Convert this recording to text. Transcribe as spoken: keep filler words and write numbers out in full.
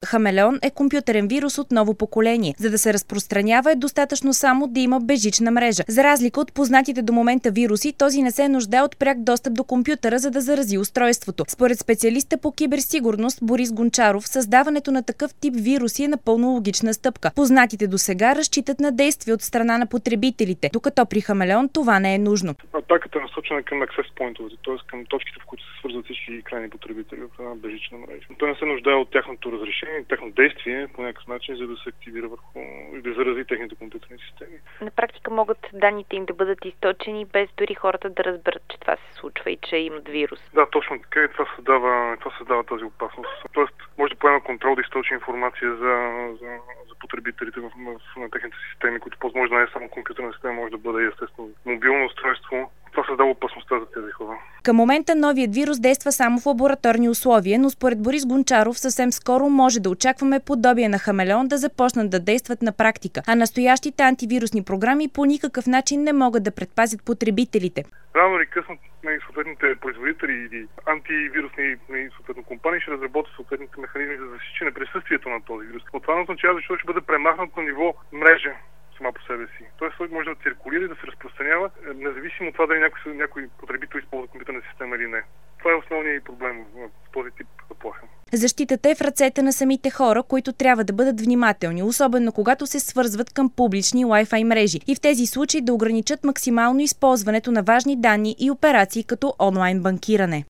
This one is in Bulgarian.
Хамелеон е компютърен вирус от ново поколение. За да се разпространява е достатъчно само да има безжична мрежа. За разлика от познатите до момента вируси, този не се нуждае от пряк достъп до компютъра, за да зарази устройството. Според специалиста по киберсигурност Борис Гончаров, създаването на такъв тип вируси е напълно логична стъпка. Познатите досега разчитат на действия от страна на потребителите, докато при Хамелеон това не е нужно. Атаката е насочена към access point-овете, т.е. към точките, в които се свързват всички крайни потребители в една безжична мрежа. Той не се нуждае от тяхното разрешение, тяхно действие по някакъв начин, за да се активира върху и да зарази техните компютърни системи. На практика могат данните им да бъдат източени, без дори хората да разберат, че това се случва и че имат вирус. Да, точно така и това създава, това създава тази опасност. Тоест, може да поема контрол да източи информация за, за, за потребителите в, в, на техните системи, които може да не е само компютърна система, може да бъде естествено мобилно устройство. Това създава опасността за тези хора. Към момента новият вирус действа само в лабораторни условия, но според Борис Гончаров съвсем скоро може да очакваме подобие на Хамелеон да започнат да действат на практика, а настоящите антивирусни програми по никакъв начин не могат да предпазят потребителите. Рано или късно съответните производители или антивирусни съответно компании ще разработят съответните механизми за засичане присъствието на този вирус. Но това не означава, защото ще бъде премахнат на ниво мрежа сама по себе си. Тоест той може да циркулира и да се разпространява, независимо от това дали някой, някой потребител използва компютърна система или не. Това е основният проблем в този тип заплаха. Защитата е в ръцете на самите хора, които трябва да бъдат внимателни, особено когато се свързват към публични Wi-Fi мрежи и в тези случаи да ограничат максимално използването на важни данни и операции като онлайн банкиране.